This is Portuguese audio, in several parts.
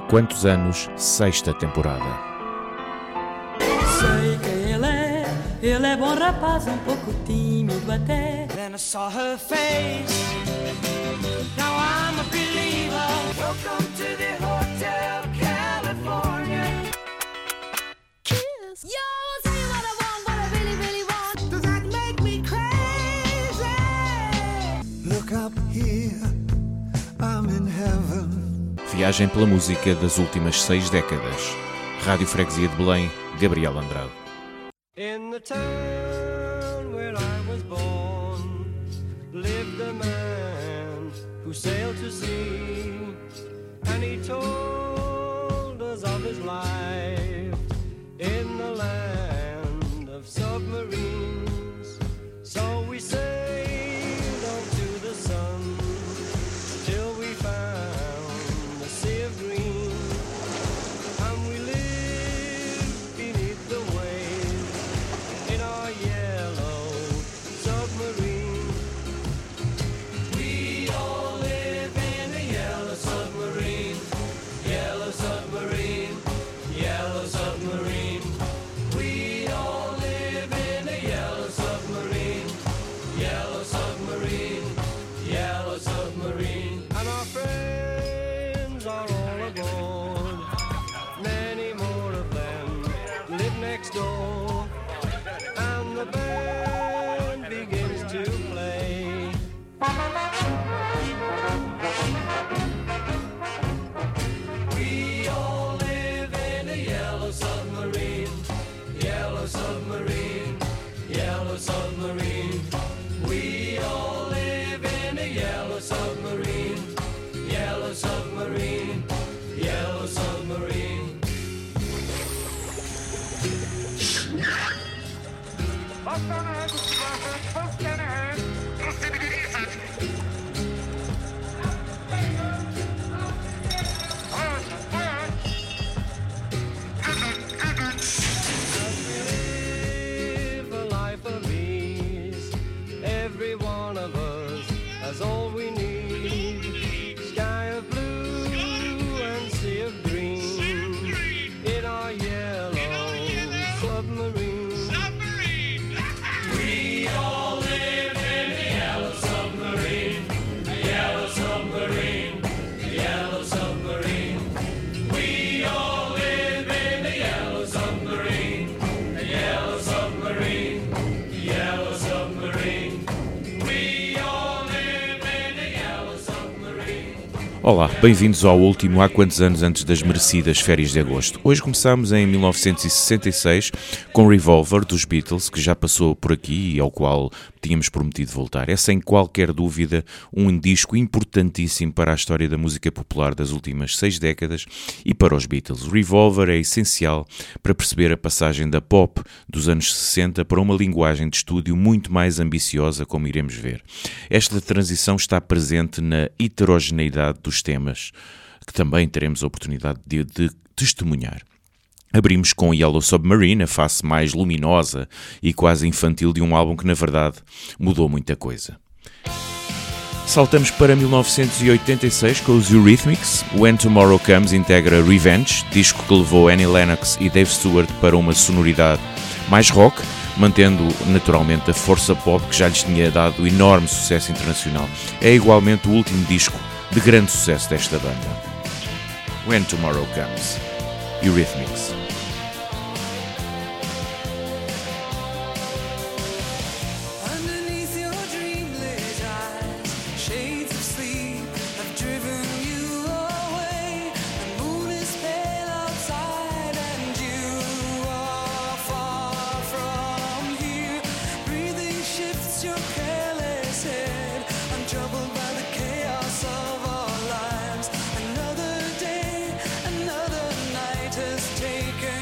quantos anos, sexta temporada. Sei quem ele é bom rapaz, um pouco tímido até. Then I saw her face, now I'm a believer. Welcome to the Hotel California. Kiss. Yo, I'll tell you what I want, what I really, really want. Does that make me crazy? Look up here, I'm in heaven. Viagem pela música das últimas 6 décadas. Rádio Freguesia de Belém, Gabriel Andrade. In the town where I was born lived a man who sailed to sea, and he told us of his life in the land of submarines. So we sailed on to the sun till we found the sea of green, and we lived beneath the waves in our yellow submarine. We all live in a yellow submarine, yellow submarine, yellow submarine. We all live in a yellow submarine, yellow submarine, yellow submarine. And our friends are all aboard, many more of them live next door, and the band begins to play. We all live in a yellow submarine, yellow submarine, yellow submarine. We all live in a yellow submarine, yellow submarine, yellow submarine. Live a life of ease. Every one of us has all we need. Sky of blue and sea of green in our yellow submarine. We all live in a yellow submarine, a yellow submarine, a yellow submarine. We all live in a yellow submarine, a yellow submarine, a yellow submarine. We all live in a yellow submarine. Olá, bem-vindos ao último Há Quantos Anos Antes das merecidas férias de agosto. Hoje começamos em 1966 com Revolver dos Beatles, que já passou por aqui e ao qual tínhamos prometido voltar. É sem qualquer dúvida um disco importantíssimo para a história da música popular das últimas 6 décadas e para os Beatles. Revolver é essencial para perceber a passagem da pop dos anos 60 para uma linguagem de estúdio muito mais ambiciosa, como iremos ver. Esta transição está presente na heterogeneidade dos temas, que também teremos a oportunidade de testemunhar. Abrimos com Yellow Submarine, a face mais luminosa e quase infantil de um álbum que, na verdade, mudou muita coisa. Saltamos para 1986 com os Eurythmics. When Tomorrow Comes integra Revenge, disco que levou Annie Lennox e Dave Stewart para uma sonoridade mais rock, mantendo naturalmente a força pop que já lhes tinha dado enorme sucesso internacional. É igualmente o último disco de grande sucesso desta banda. When Tomorrow Comes, Eurythmics. Underneath your dreamless eyes, shades of sleep have driven you away. The moon is pale outside and you are far from here. Breathing shifts your careless head, untroubled by the chaos of our lives. Another day, another night has taken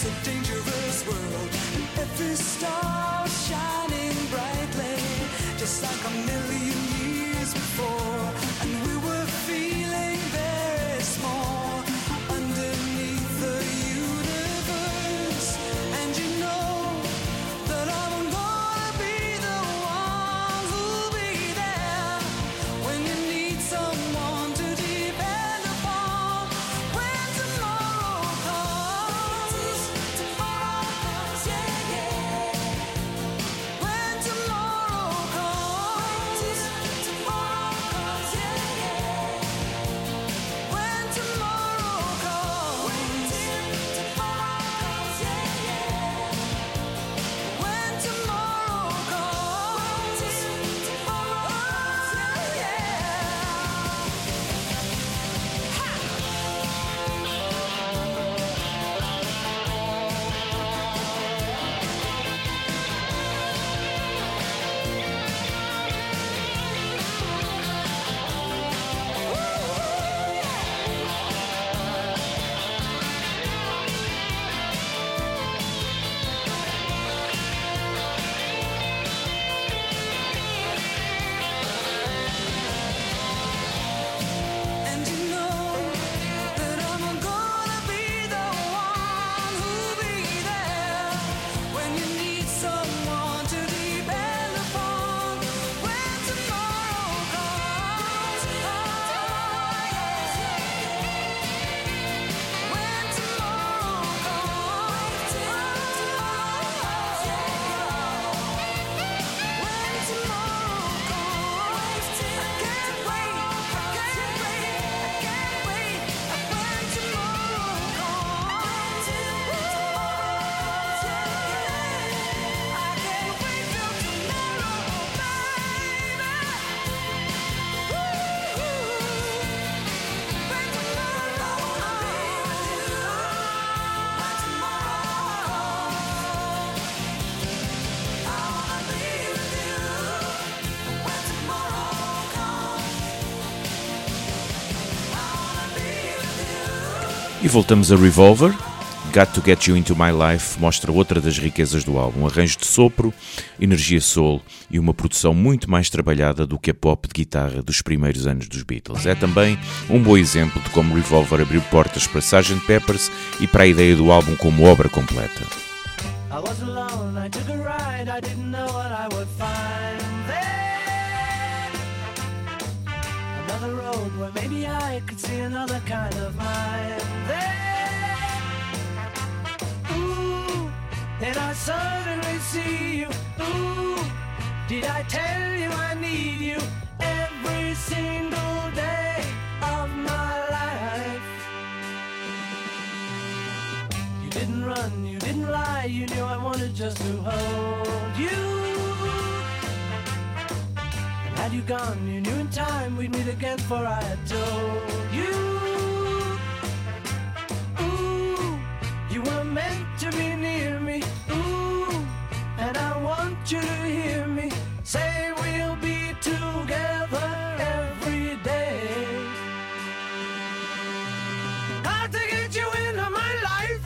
E voltamos a Revolver. Got to Get You Into My Life mostra outra das riquezas do álbum, arranjo de sopro, energia soul e uma produção muito mais trabalhada do que a pop de guitarra dos primeiros anos dos Beatles. É também um bom exemplo de como Revolver abriu portas para Sgt. Pepper's e para a ideia do álbum como obra completa. I was alone, I took a ride, I didn't know what I would find there. Another road where maybe I could see another kind of mind there. Ooh, and I suddenly see you. Ooh, did I tell you I need you every single day of my life? You didn't run, you didn't lie, you knew I wanted just to hold you. And had you gone, you knew in time we'd meet again, for I had told you. Ooh, you were meant to be near me. Ooh, and I want you to hear me say we'll be together every day. Hard to get you into my life.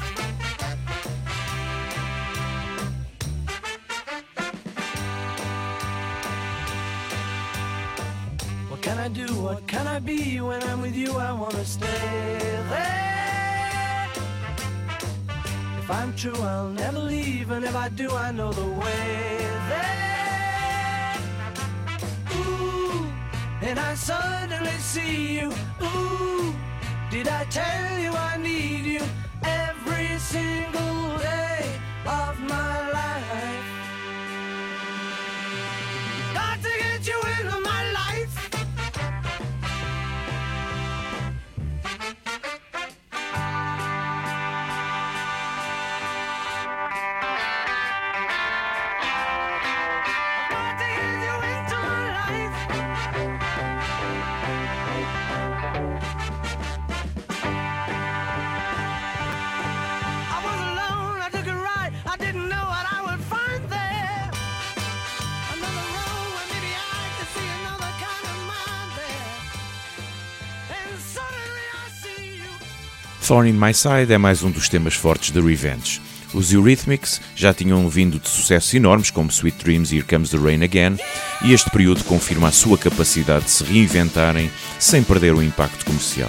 What can I do? What can I be? When I'm with you, I wanna stay there. If I'm true, I'll never leave, and if I do, I know the way there. Ooh, and I suddenly see you. Ooh, did I tell you I need you every single day of my life? Got to get you into my life. Got to get you into my life. I was alone, I took a ride, I didn't know what I would find there. Another road where maybe I could see another kind of mind there. And suddenly I see you. Thorn in My Side é mais um dos temas fortes de Revenge. Os Eurythmics já tinham vindo de sucessos enormes como Sweet Dreams e Here Comes the Rain Again, e este período confirma a sua capacidade de se reinventarem sem perder o impacto comercial.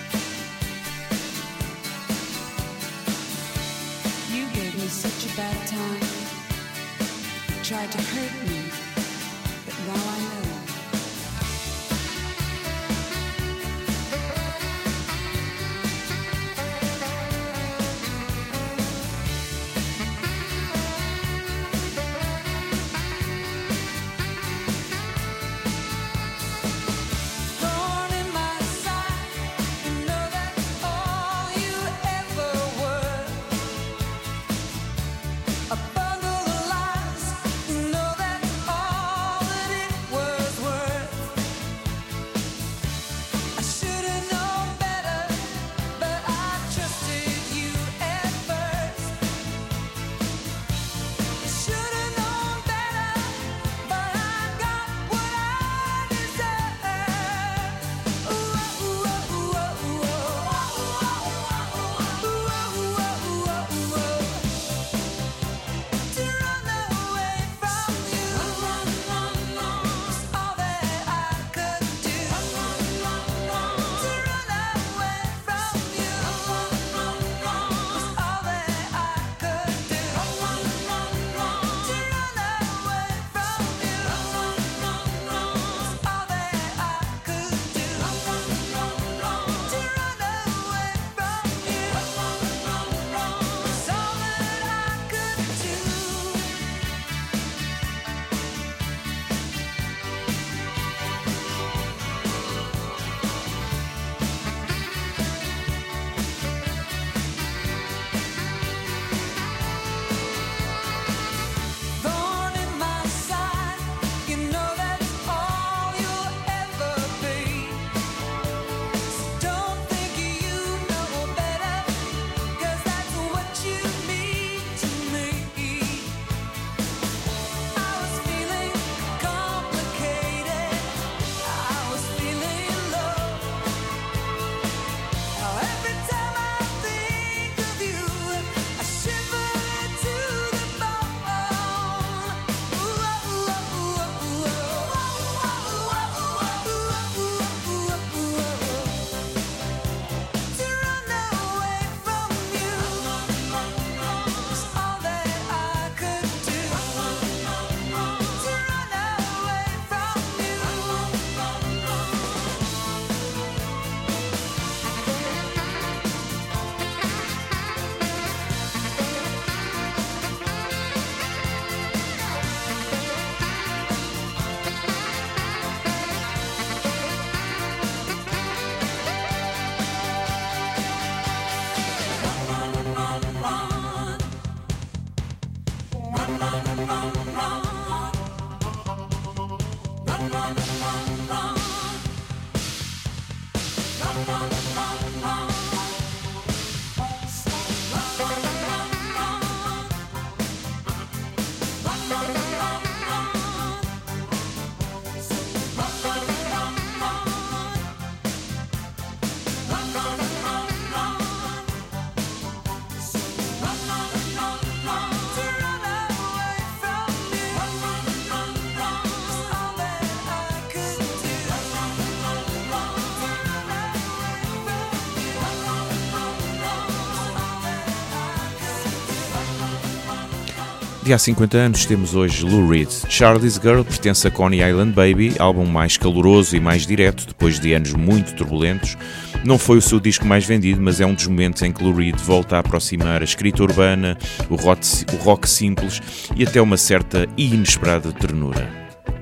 De há 50 anos temos hoje Lou Reed. Charlie's Girl pertence a Coney Island Baby, álbum mais caloroso e mais direto, depois de anos muito turbulentos. Não foi o seu disco mais vendido, mas é um dos momentos em que Lou Reed volta a aproximar a escrita urbana, o rock simples e até uma certa e inesperada ternura.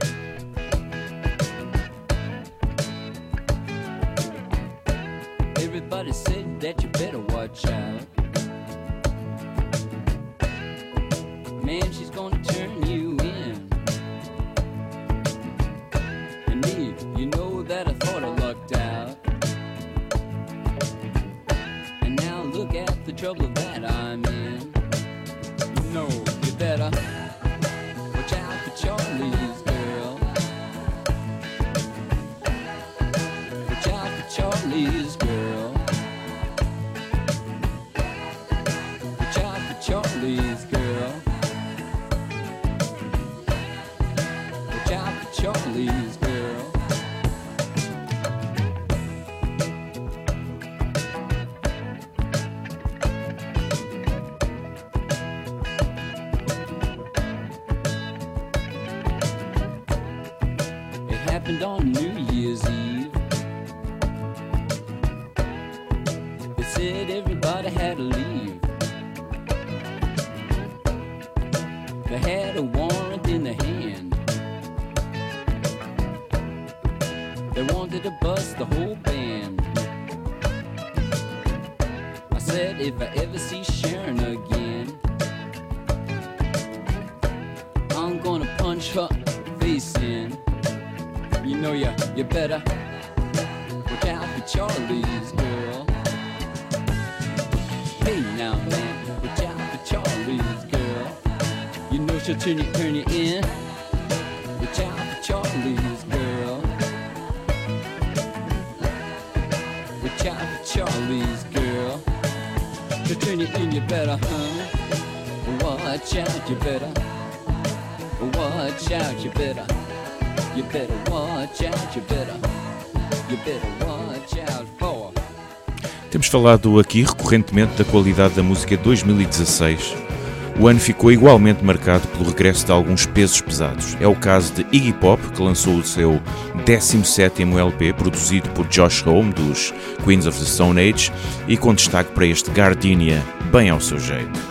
Everybody said that you better watch out. Man, she's gonna turn you in. And me, you know that I thought I lucked out. And now look at the trouble that I'm in. No, you better watch out for Charlie's girl. Watch out for Charlie's girl. Watch out for Charlie's happened on New Year's Eve. They said everybody had to leave. They had a warrant in their hand. They wanted to bust the whole band. I said if I ever see Sharon again, I'm gonna punch her face in. You know you better watch out for Charlie's girl. Hey now man, watch out for Charlie's girl. You know she'll turn you in. Watch out for Charlie's girl. Watch out for Charlie's girl. She'll turn you in, you better, watch out, you better. Watch out, you better. You better watch out, you better. You better watch out for. Temos falado aqui recorrentemente da qualidade da música de 2016. O ano ficou igualmente marcado pelo regresso de alguns pesos pesados. É o caso de Iggy Pop, que lançou o seu 17º LP, produzido por Josh Homme, dos Queens of the Stone Age, e com destaque para este Gardenia, bem ao seu jeito.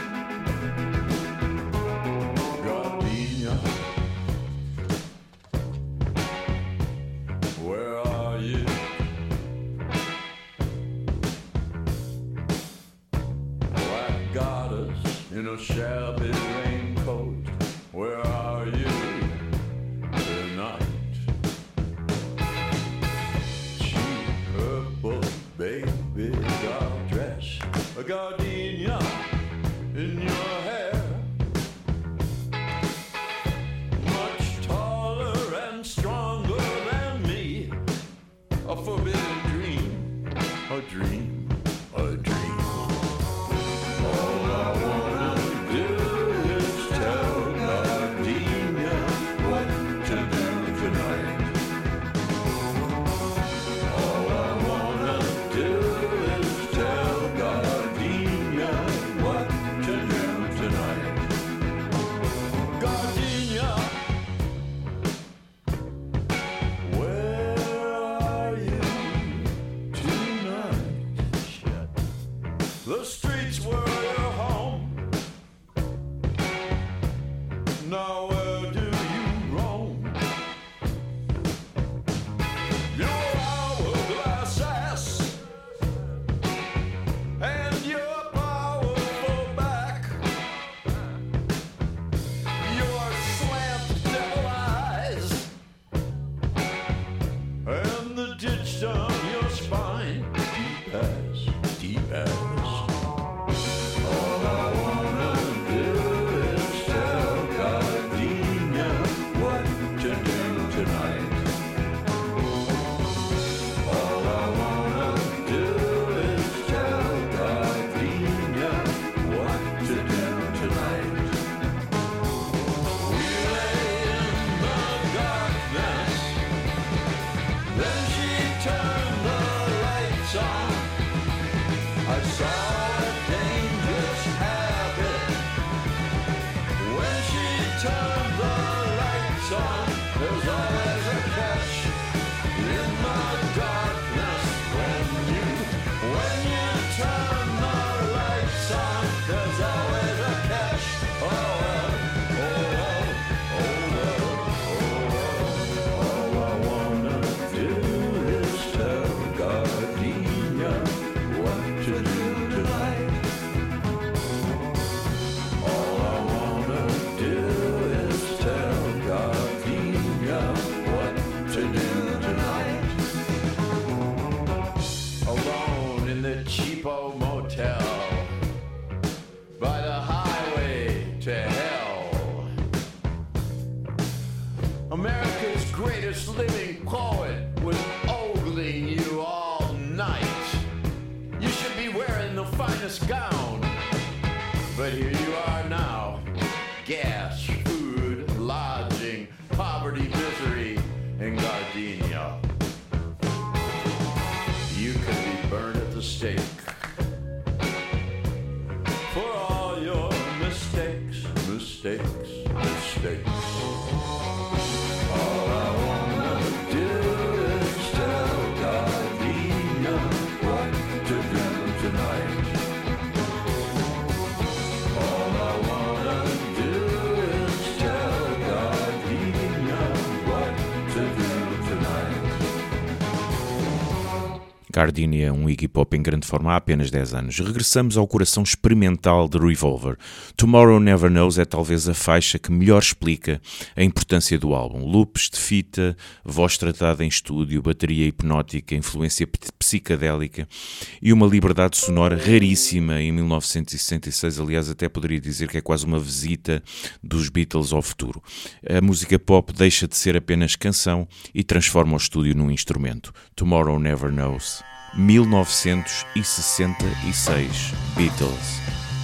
Mistakes. All I wanna do Gardenia, um Iggy Pop em grande forma há apenas 10 anos. Regressamos ao coração experimental de Revolver. Tomorrow Never Knows é talvez a faixa que melhor explica a importância do álbum. Loops de fita, voz tratada em estúdio, bateria hipnótica, influência psicadélica e uma liberdade sonora raríssima em 1966. Aliás, até poderia dizer que é quase uma visita dos Beatles ao futuro. A música pop deixa de ser apenas canção e transforma o estúdio num instrumento. Tomorrow Never Knows, 1966, Beatles.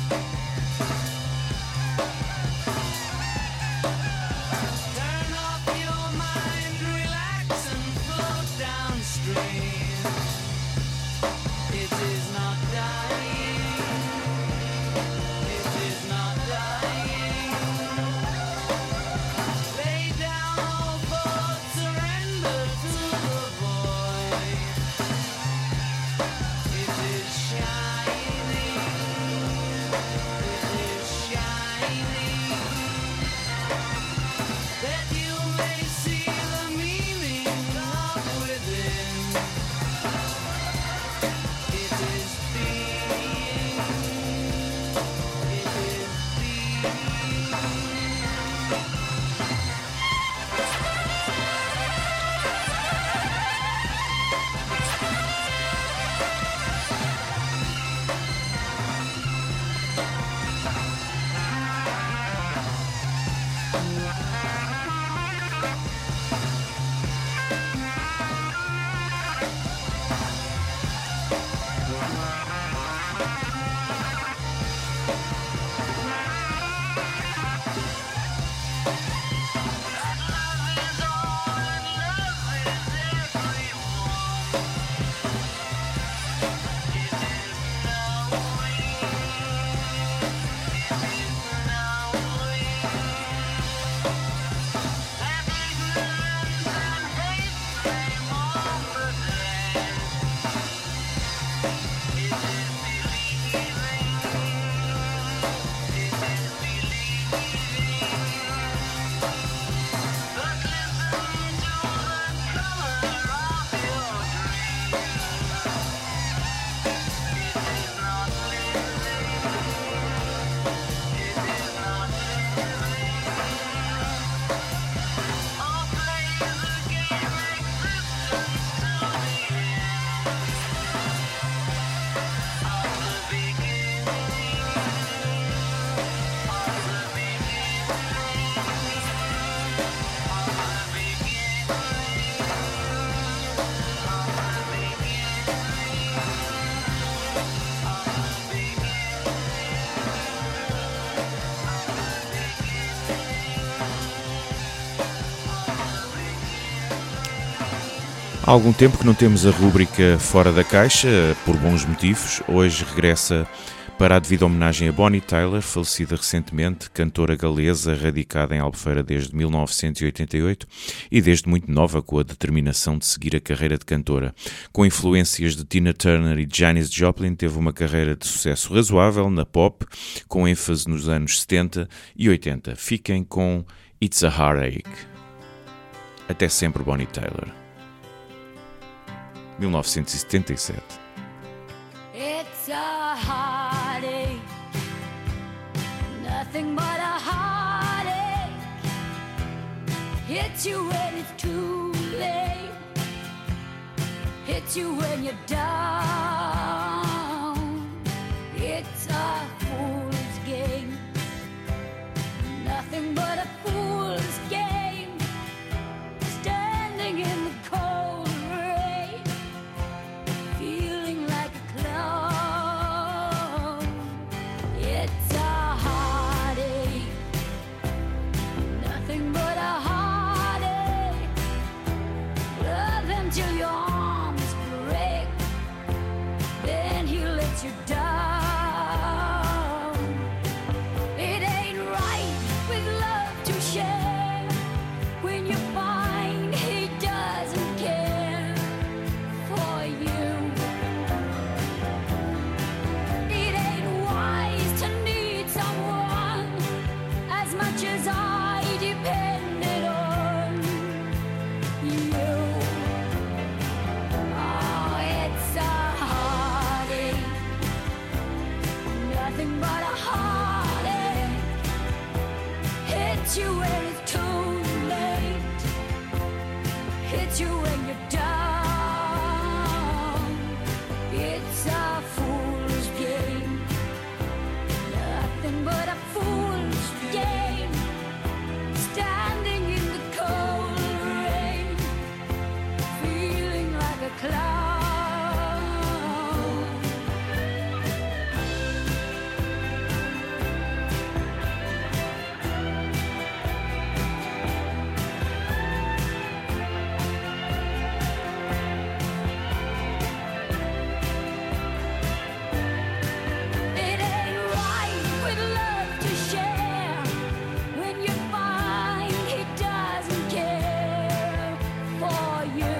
Há algum tempo que não temos a rúbrica Fora da Caixa, por bons motivos. Hoje regressa para a devida homenagem a Bonnie Tyler, falecida recentemente, cantora galesa radicada em Albufeira desde 1988 e desde muito nova com a determinação de seguir a carreira de cantora. Com influências de Tina Turner e Janis Joplin, teve uma carreira de sucesso razoável na pop, com ênfase nos anos 70 e 80. Fiquem com It's a Heartache. Até sempre, Bonnie Tyler. 1977. It's a heartache, nothing but a heartache. Hits you when it's too late, hits you when you're down. It's a fool's game, nothing but a fool's game. Standing in the cold rain, feeling like a clown. It's a heartache, nothing but a heartache. Love until your arms break. hits you when it's too late, hits you when you're down. It's a fool's game, nothing but a fool's game. Standing in the cold rain, feeling like a clown. It ain't right with love to share when you find he doesn't care for you.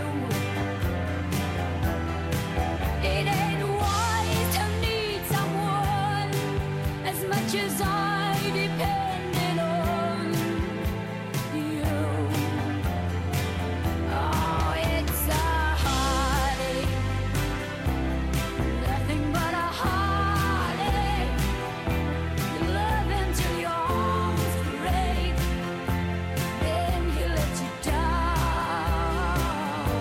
It ain't wise to need someone as much as I depended on you. Oh, it's a heartache, nothing but a heartache. You love him till your arms break, then he lets you down.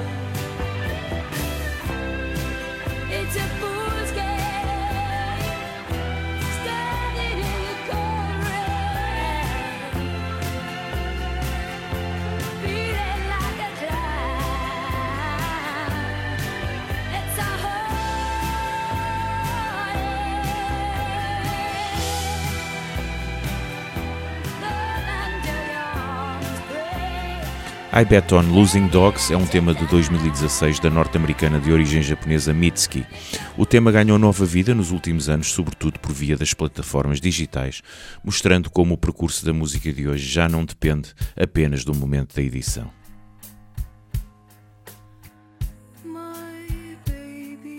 It's a fool's game, standing in the cold rain, feeling like a clown. It's a I Bet On Losing Dogs é um tema de 2016 da norte-americana de origem japonesa Mitski. O tema ganhou nova vida nos últimos anos, sobretudo por via das plataformas digitais, mostrando como o percurso da música de hoje já não depende apenas do momento da edição. My baby,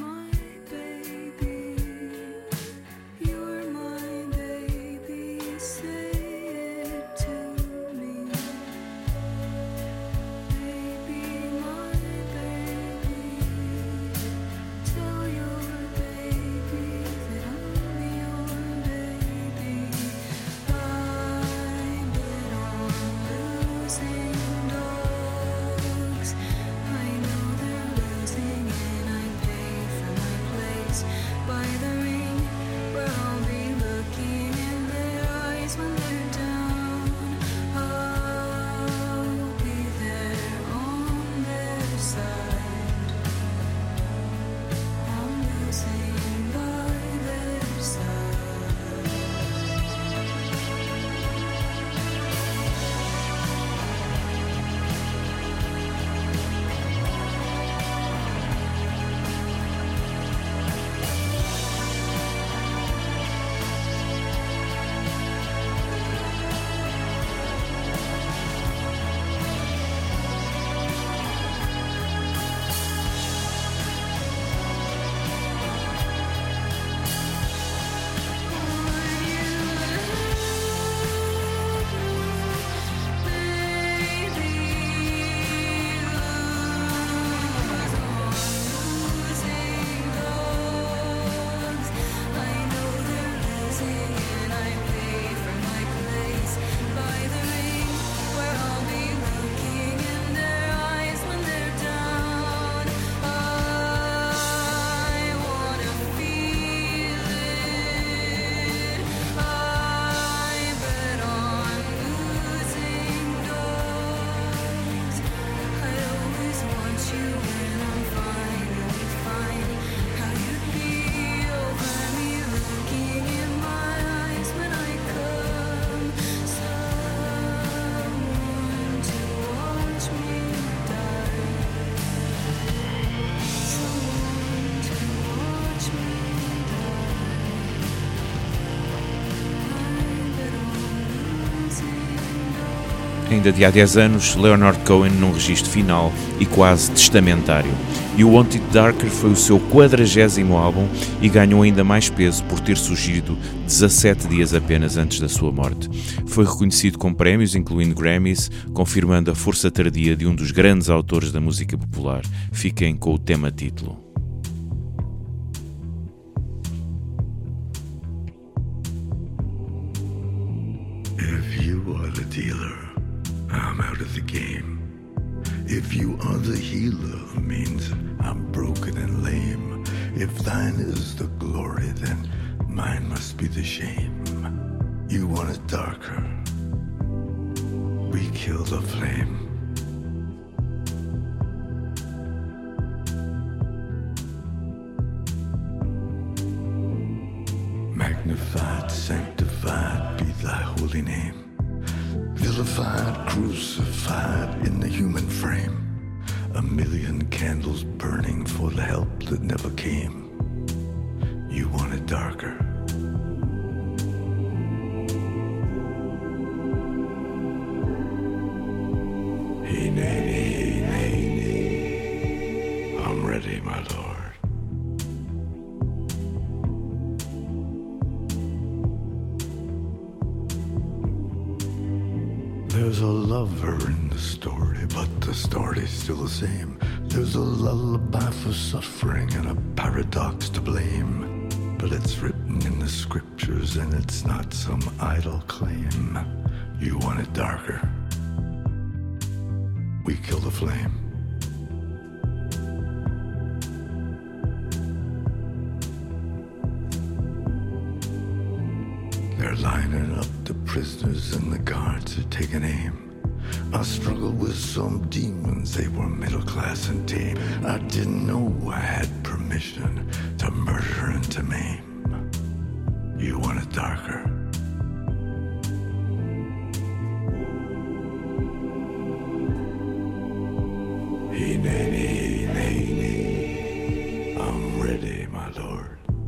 you're my baby, say it to me. Baby, my baby, tell your baby that I'm your baby. I bet on losing dogs. I know they're losing and I pay for my place by the ring where I'll be looking in their eyes when they're down. I'll be there on their side. I'm losing by their side. Ainda de há 10 anos, Leonard Cohen num registro final e quase testamentário. You Want It Darker foi o seu 40º álbum e ganhou ainda mais peso por ter surgido 17 dias apenas antes da sua morte. Foi reconhecido com prémios, incluindo Grammys, confirmando a força tardia de um dos grandes autores da música popular. Fiquem com o tema título. If you are the dealer, I'm out of the game. If you are the healer, means I'm broken and lame. If thine is the glory, then mine must be the shame. You want it darker, we kill the flame. Magnified, sanctified be thy holy name. Vilified, crucified in the human frame. A million candles burning for the help that never came. You want it darker. Hey, nay, nay, nay, nay. I'm ready, my lord. There's a lover in the story, but the story's still the same. There's a lullaby for suffering and a paradox to blame. But it's written in the scriptures and it's not some idle claim. You want it darker, we kill the flame. They're lining up the prisoners and the guards are taking aim. I struggled with some demons, they were middle class and tame. I didn't know I had permission to murder and to maim. You want it darker, hey, nay, nay, nay, nay. I'm ready, my lord.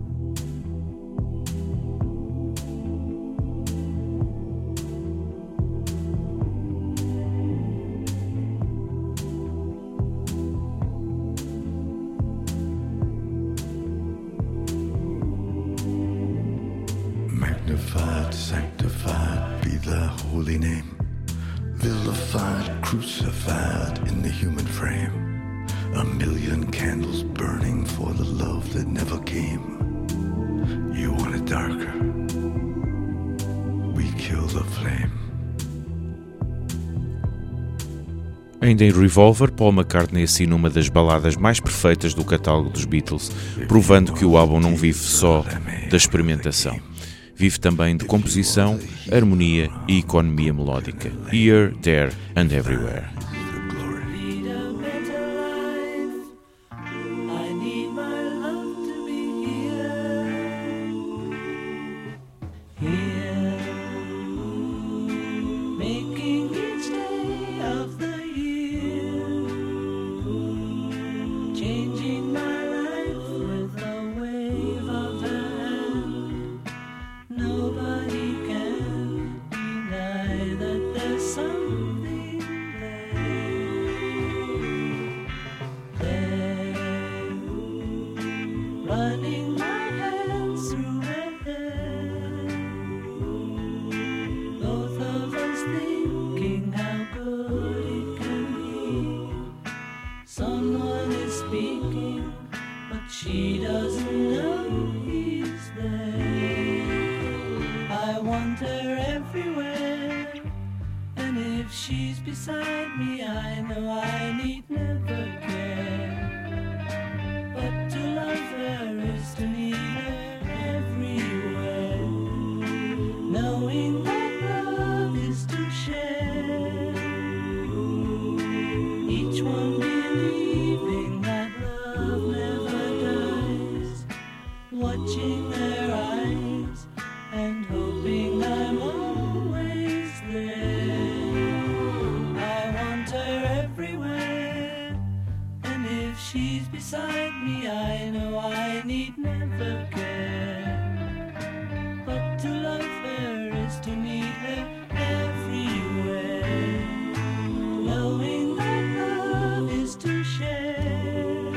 Magnified, sanctified be thy holy name. Vilified, crucified in the human frame. A million candles burning for the love that never came. You want it darker, we kill the flame. Ainda em Revolver, Paul McCartney assina uma das baladas mais perfeitas do catálogo dos Beatles, provando que o álbum não vive só da experimentação. Vive também de composição, harmonia e economia melódica. Here, There and Everywhere. Lead a better life. I need my love to be here, making each day of the year, changing my life with a wave of a hand. Nobody can deny that there's something there, running my hands through her hair. Both of us thinking how good it can be. Someone is speaking, but she doesn't know he's there. I want her everywhere, and if she's beside me, I know I need never care. But to love her is to need her everywhere, knowing that love is to share. Each one believing that love never dies, watching their eyes and hoping I'm always there. I want her everywhere, and if she's beside me, I know I need never care. But to love her is to need her everywhere, knowing that love is to share.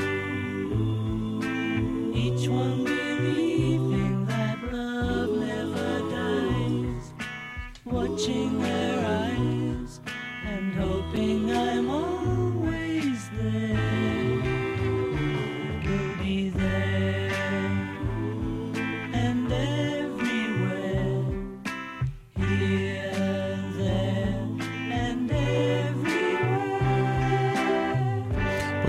Each one believing that love never dies, watching their eyes and hoping I'm always there. We'll be there and everywhere, here,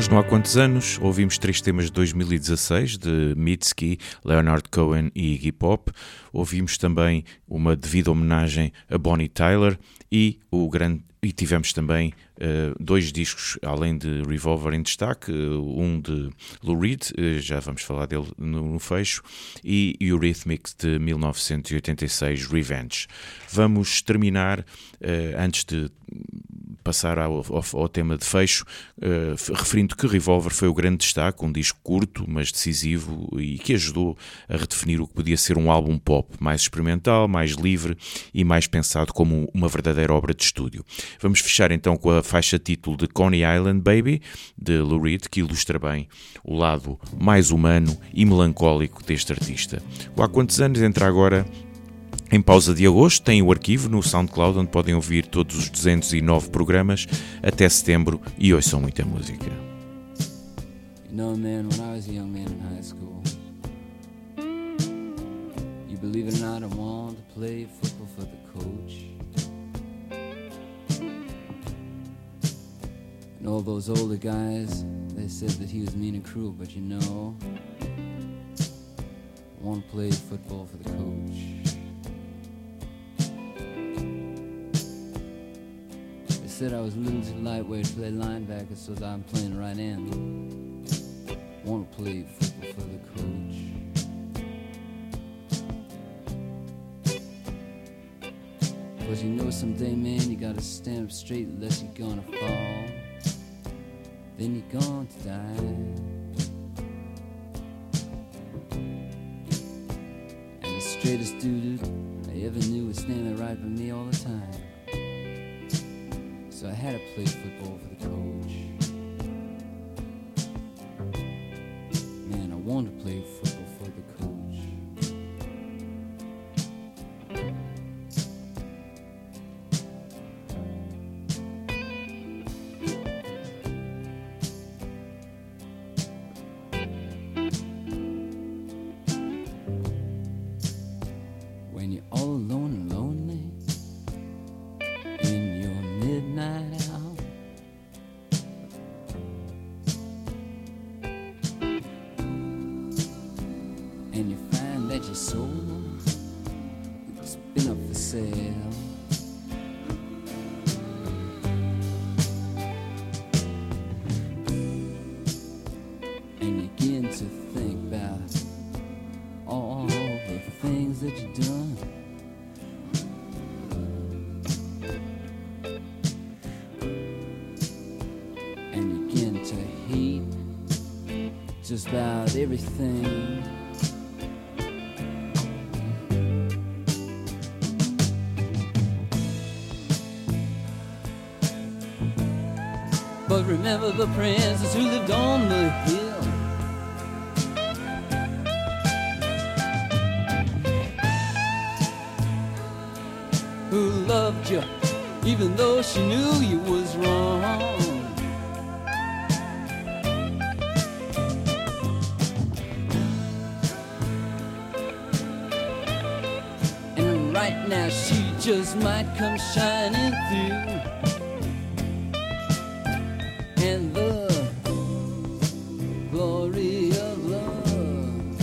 Hoje não há quantos anos, ouvimos 3 temas de 2016 de Mitski, Leonard Cohen e Iggy Pop. Ouvimos também uma devida homenagem a Bonnie Tyler e tivemos também 2 discos, além de Revolver, em destaque, um de Lou Reed, já vamos falar dele no fecho, e Eurythmics de 1986, Revenge. Vamos terminar, antes de passar ao tema de fecho, referindo que Revolver foi o grande destaque, um disco curto, mas decisivo e que ajudou a redefinir o que podia ser um álbum pop mais experimental, mais livre e mais pensado como uma verdadeira obra de estúdio. Vamos fechar então com a faixa título de Coney Island Baby, de Lou Reed, que ilustra bem o lado mais humano e melancólico deste artista. Há quantos anos entra agora em pausa de agosto, tem o arquivo no SoundCloud, onde podem ouvir todos os 209 programas até setembro e ouçam muita música. You know, man, when I was a young man in high school, you believe it or not, I wanted to play football for the coach. And all those older guys, they said that he was mean and cruel, but you know, I want to play football for the coach. Said I was a little too lightweight to play linebacker, so I'm playing right end. Want to play football for the coach. Cause you know someday, man, you gotta stand up straight unless you're gonna fall. Then you're going to die. And the straightest dude I ever knew was standing right by me all the time. So I had to play football for the coach. Man, I wanted to play football for the coach. When you're all alone and lonely in your midnight hour, and you find that your soul has been up for sale, and you begin to think about all the things that you've done. Just about everything. But remember the princess who lived on the hill, who loved you even though she knew you was wrong. Right now she just might come shining through, and the glory of love,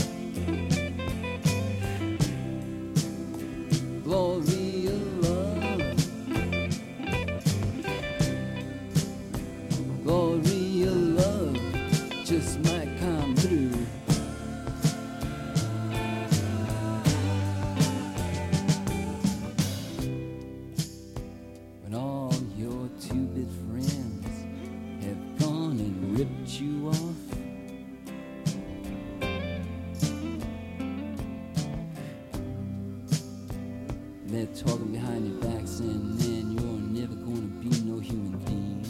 glory of love, glory of love just might come through. You off, they're talking behind your back saying, man, you're never gonna be no human being.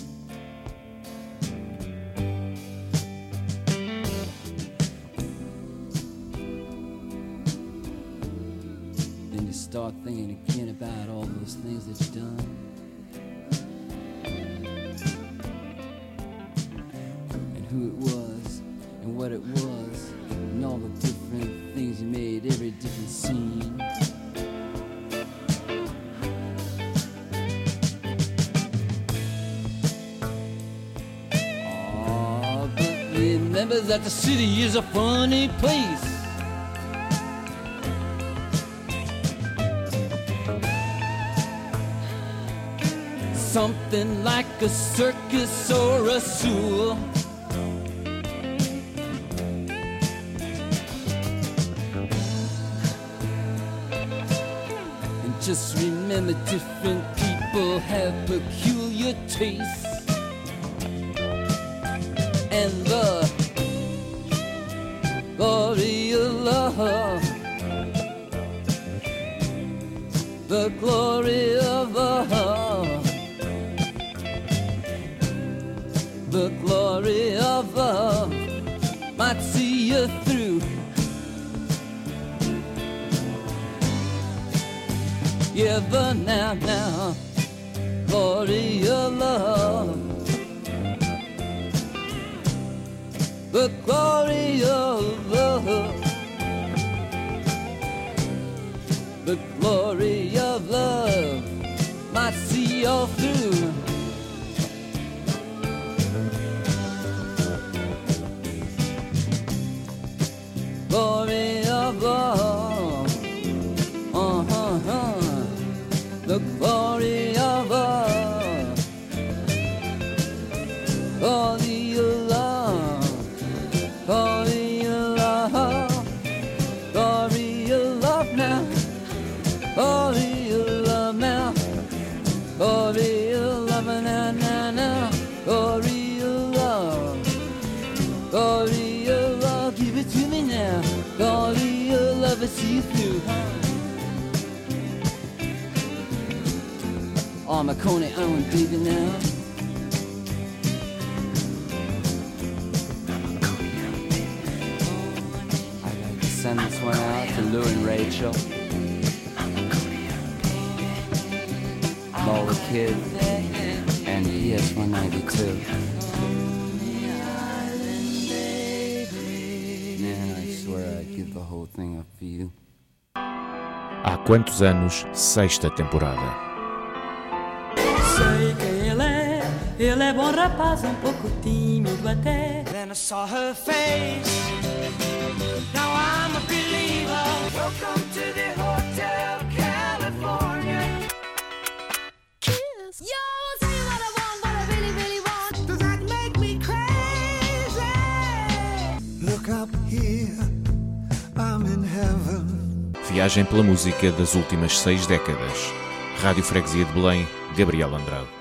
Then you start thinking again about all those things that you've done. Who it was and what it was, and all the different things you made, every different scene. remember that the city is a funny place. Something like a circus or a zoo. And just remember, different people have peculiar tastes. And the glory of love, the glory of love, the glory of love might see you through. Yeah, but now, glory of love, the glory of love, the glory of love might see you through. Glory of love, the glory of love, glory of love, glory of love, glory of love now, glory of love now, glory of love now, glory of love, glory of love, give it to me now, glory of love, I see you through. Oh, Marconi, I'm baby now. I'd like to send this one out to Lou and Rachel, Lola Kid, and ES192. Man, I swear I'd give the whole thing up for you. Há quantos anos, sexta temporada. Sei quem ele é bom rapaz, um pouco tímido até. Then I saw her face, now I'm a believer. Welcome to the Hotel California. Kiss. Yo, I'll tell you what I want, what I really, really want. Does that make me crazy? Look up here, I'm in heaven. Viagem pela música das últimas 6 décadas. Rádio Freguesia de Belém, Gabriel Andrade.